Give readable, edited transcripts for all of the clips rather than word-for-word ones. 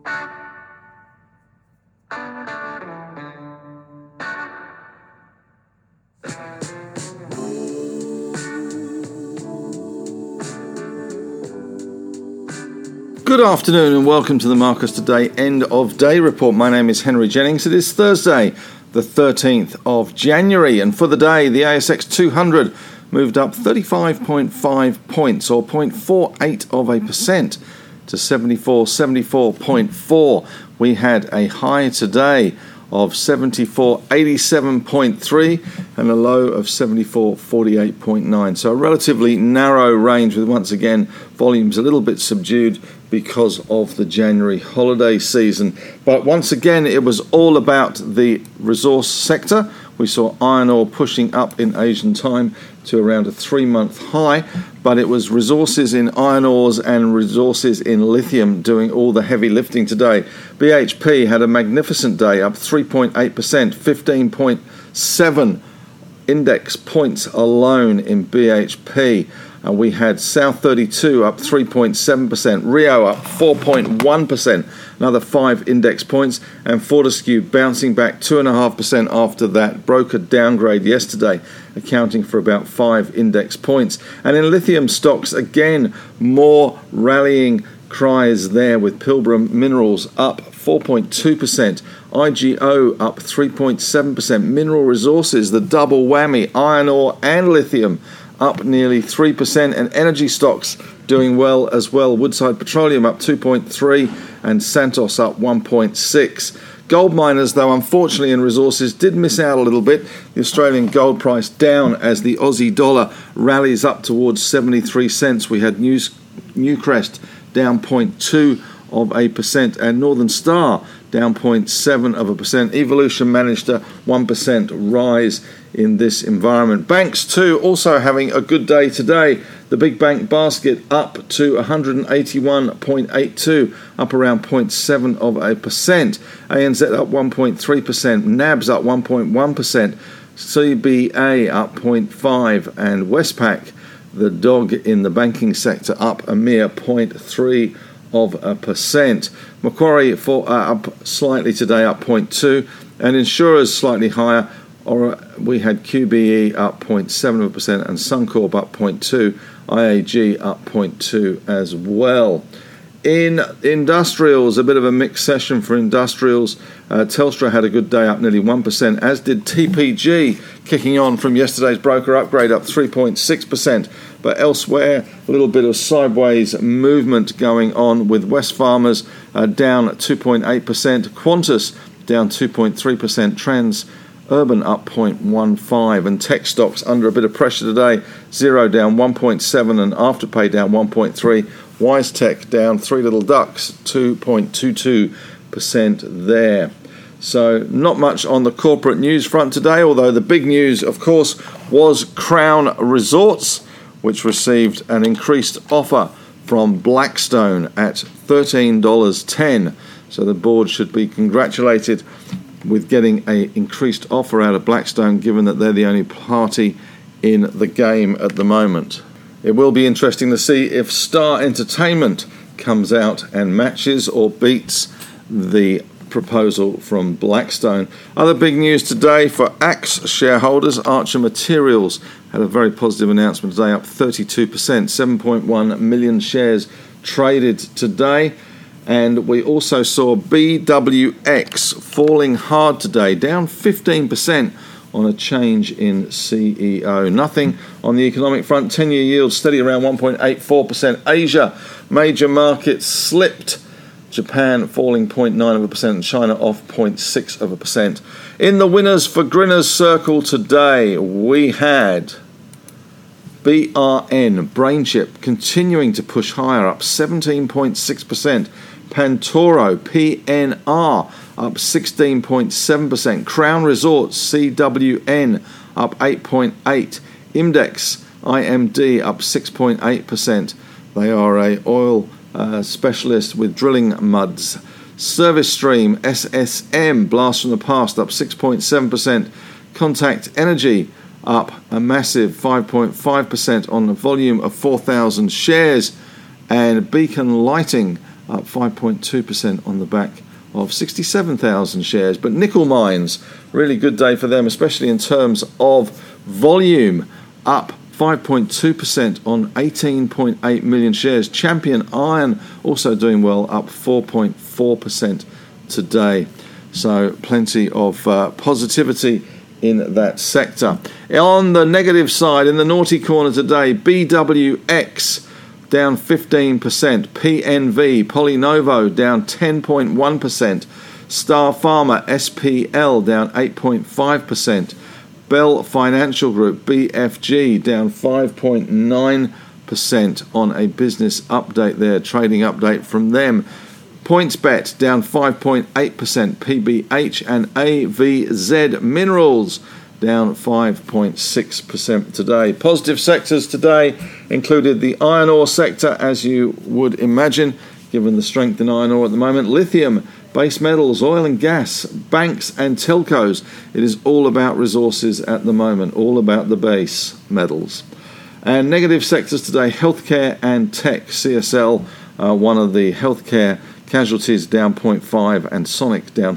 Good afternoon and welcome to the Marcus Today End of Day Report. My name is Henry Jennings. It is Thursday, the 13th of January, and for the day, the ASX 200 moved up 35.5 points, or 0.48%, to 74.4. We had a high today of 74.87.3 and a low of 74.48.9. So a relatively narrow range, with once again volumes a little bit subdued because of the January holiday season. But once again, it was all about the resource sector. We saw iron ore pushing up in Asian time to around a 3-month high, but it was resources in iron ores and resources in lithium doing all the heavy lifting today. BHP had a magnificent day, up 3.8%, 15.7 index points alone in BHP. And we had South 32 up 3.7%, Rio up 4.1%, another 5 index points, and Fortescue bouncing back 2.5% after that broker downgrade yesterday, accounting for about 5 index points. And in lithium stocks, again, more rallying cries there, with Pilbara Minerals up 4.2%, IGO up 3.7%, Mineral Resources, the double whammy, iron ore and lithium, up nearly 3%, and energy stocks doing well as well. Woodside Petroleum up 2.3% and Santos up 1.6%. Gold miners, though, unfortunately in resources, did miss out a little bit. The Australian gold price down as the Aussie dollar rallies up towards 73 cents. We had Newcrest down 0.2%, and Northern Star down 0.7%. Evolution managed a 1% rise in this environment. Banks too also having a good day today. The big bank basket up to 181.82, up around 0.7%. ANZ up 1.3%, NABs up 1.1%, CBA up 0.5%, and Westpac, the dog in the banking sector, up a mere 0.3%. Macquarie up slightly today, up 0.2%, and insurers slightly higher. Or we had QBE up 0.7% and Suncorp up 0.2%, IAG up 0.2% as well. In industrials, a bit of a mixed session for industrials. Telstra had a good day, up nearly 1%, as did TPG, kicking on from yesterday's broker upgrade, up 3.6%. But elsewhere, a little bit of sideways movement going on, with Wesfarmers down 2.8%, Qantas down 2.3%, Transurban up 0.15%, and tech stocks under a bit of pressure today. Xero down 1.7% and Afterpay down 1.3%. WiseTech down 3 little ducks, 2.22% there. So not much on the corporate news front today, although the big news, of course, was Crown Resorts, which received an increased offer from Blackstone at $13.10. So the board should be congratulated with getting an increased offer out of Blackstone, given that they're the only party in the game at the moment. It will be interesting to see if Star Entertainment comes out and matches or beats the proposal from Blackstone. Other big news today for AXE shareholders. Archer Materials had a very positive announcement today, up 32%, 7.1 million shares traded today. And we also saw BWX falling hard today, down 15% on a change in CEO. Nothing on the economic front. 10-year yield steady around 1.84%. Asia, major markets slipped. Japan falling 0.9%, and China off 0.6%. In the winners for Grinner's Circle today, we had BRN, BrainChip, continuing to push higher, up 17.6%. Pantoro, PNR, up 16.7%. Crown Resorts, CWN, up 8.8%. Imdex, IMD, up 6.8%. They are a oil specialist with drilling muds. ServiceStream, SSM, blast from the past, up 6.7%. Contact Energy, up a massive 5.5% on a volume of 4,000 shares. And Beacon Lighting, up 5.2% on the back of 67,000 shares. But Nickel Mines, really good day for them, especially in terms of volume, up 5.2% on 18.8 million shares. Champion Iron also doing well, up 4.4% today. So plenty of positivity in that sector. On the negative side, in the naughty corner today, BWX down 15%, PNV, PolyNovo down 10.1%, Star Pharma, SPL down 8.5%, Bell Financial Group, BFG down 5.9% on a business update there, trading update from them. PointsBet down 5.8%, PBH and AVZ Minerals down 5.6% today. Positive sectors today included the iron ore sector, as you would imagine, given the strength in iron ore at the moment. Lithium, base metals, oil and gas, banks and telcos. It is all about resources at the moment, all about the base metals. And negative sectors today, healthcare and tech. CSL, one of the healthcare casualties, down 0.5%, and Sonic down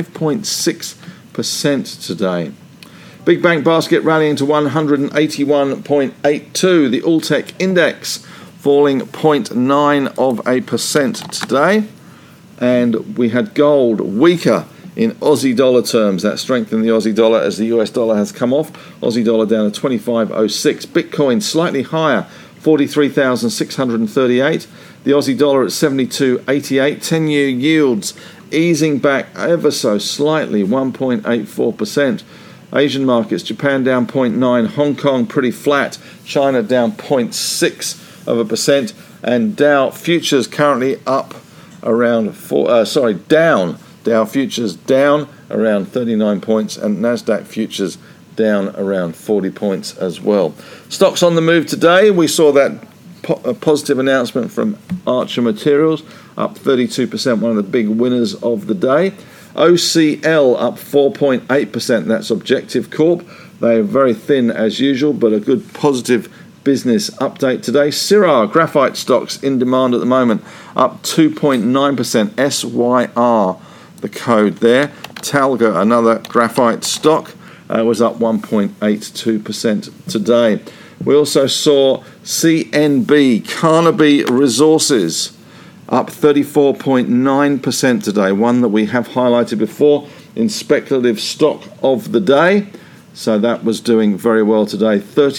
5.6% today. Big bank basket rallying to 181.82. The Alltech index falling 0.9% today. And we had gold weaker in Aussie dollar terms. That strengthened the Aussie dollar as the US dollar has come off. Aussie dollar down to 25.06. Bitcoin slightly higher, 43,638. The Aussie dollar at 72.88. 10-year yields easing back ever so slightly, 1.84%. Asian markets, Japan down 0.9%, Hong Kong pretty flat, China down 0.6%, and Dow futures currently up around down. Dow futures down around 39 points, and Nasdaq futures down around 40 points as well. Stocks on the move today. We saw that positive announcement from Archer Materials, up 32%, one of the big winners of the day. OCL up 4.8%, that's Objective Corp. They are very thin as usual, but a good positive business update today. Syrah, graphite stocks in demand at the moment, up 2.9%, SYR, the code there. Talga, another graphite stock, was up 1.82% today. We also saw CNB, Carnaby Resources, up 34.9% today, one that we have highlighted before in speculative stock of the day. So that was doing very well today,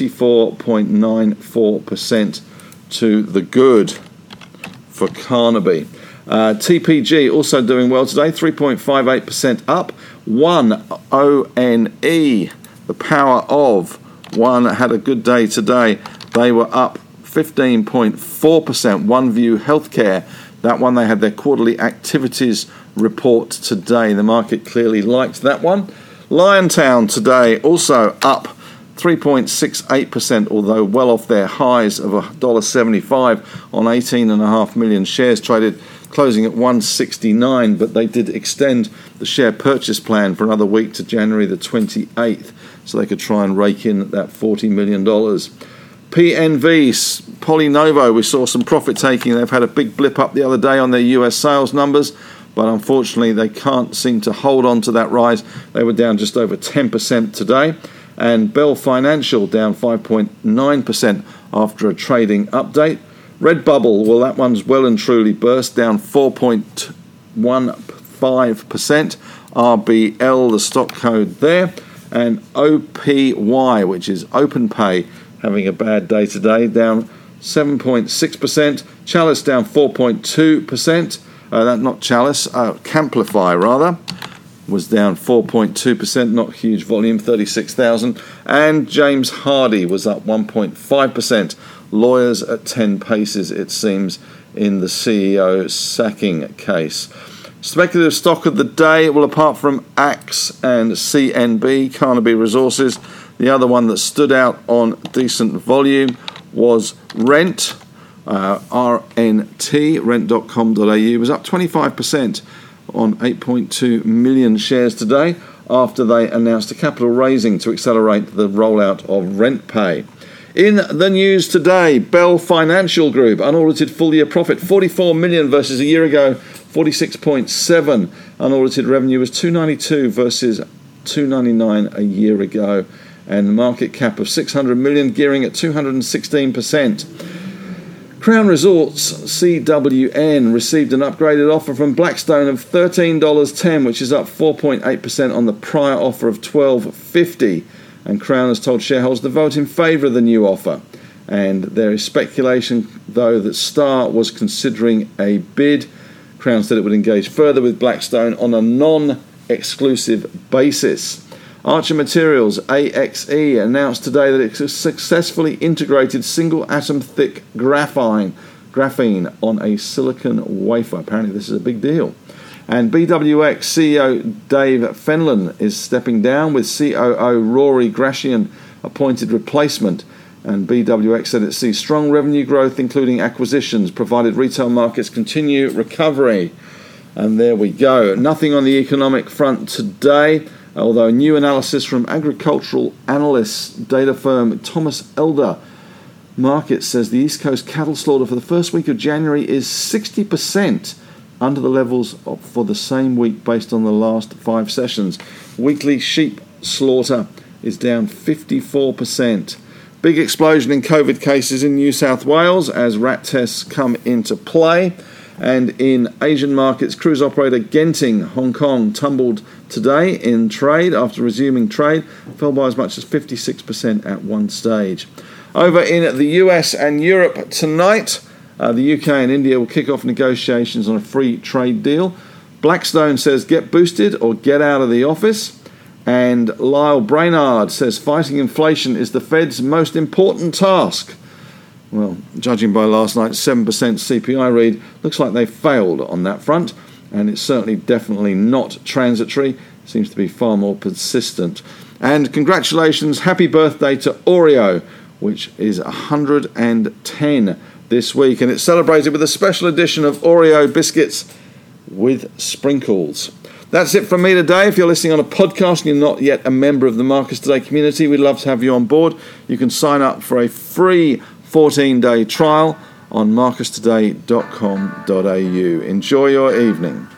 34.94% to the good for Carnaby. TPG also doing well today, 3.58% up. One, ONE, the power of one, had a good day today. They were up 15.4%. OneView Healthcare, that one, they had their quarterly activities report today. The market clearly liked that one. Liontown today also up 3.68%, although well off their highs of $1.75 on 18.5 million shares traded, closing at 169, but they did extend the share purchase plan for another week to January the 28th, so they could try and rake in that $40 million. PNV, PolyNovo, we saw some profit taking. They've had a big blip up the other day on their US sales numbers, but unfortunately they can't seem to hold on to that rise. They were down just over 10% today. And Bell Financial down 5.9% after a trading update. Redbubble, well, that one's well and truly burst, down 4.15%. RBL, the stock code there. And OPY, which is OpenPay, having a bad day today, down 7.6%. Chalice down 4.2%. Not Chalice, Camplify rather, was down 4.2%, not huge volume, 36,000. And James Hardie was up 1.5%. Lawyers at 10 paces, it seems, in the CEO sacking case. Speculative stock of the day, well, apart from Axe and CNB, Carnaby Resources, the other one that stood out on decent volume was Rent. RNT, rent.com.au, was up 25% on 8.2 million shares today after they announced a capital raising to accelerate the rollout of RentPay. In the news today, Bell Financial Group, unaudited full-year profit, 44 million versus a year ago, 46.7. Unaudited revenue was 292 versus 299 a year ago. And market cap of 600 million, gearing at 216%. Crown Resorts, CWN, received an upgraded offer from Blackstone of $13.10, which is up 4.8% on the prior offer of $12.50. And Crown has told shareholders to vote in favour of the new offer. And there is speculation, though, that Star was considering a bid. Crown said it would engage further with Blackstone on a non-exclusive basis. Archer Materials, AXE, announced today that it has successfully integrated single-atom thick graphene on a silicon wafer. Apparently this is a big deal. And BWX CEO Dave Fenlon is stepping down, with COO Rory Gratian appointed replacement. And BWX said it sees strong revenue growth, including acquisitions, provided retail markets continue recovery. And there we go. Nothing on the economic front today, although new analysis from agricultural analyst data firm Thomas Elder Markets says the East Coast cattle slaughter for the first week of January is 60% under the levels for the same week based on the last 5 sessions. Weekly sheep slaughter is down 54%. Big explosion in COVID cases in New South Wales as rat tests come into play. And in Asian markets, cruise operator Genting Hong Kong tumbled today in trade after resuming trade, fell by as much as 56% at one stage. Over in the US and Europe tonight, the UK and India will kick off negotiations on a free trade deal. Blackstone says get boosted or get out of the office. And Lyle Brainard says fighting inflation is the Fed's most important task. Well, judging by last night's 7% CPI read, looks like they failed on that front. And it's certainly definitely not transitory. Seems to be far more persistent. And congratulations, happy birthday to Oreo, which is 110 this week, and it's celebrated with a special edition of Oreo biscuits with sprinkles. That's it from me today. If you're listening on a podcast and you're not yet a member of the Marcus Today community, we'd love to have you on board. You can sign up for a free 14-day trial on marcustoday.com.au. Enjoy your evening.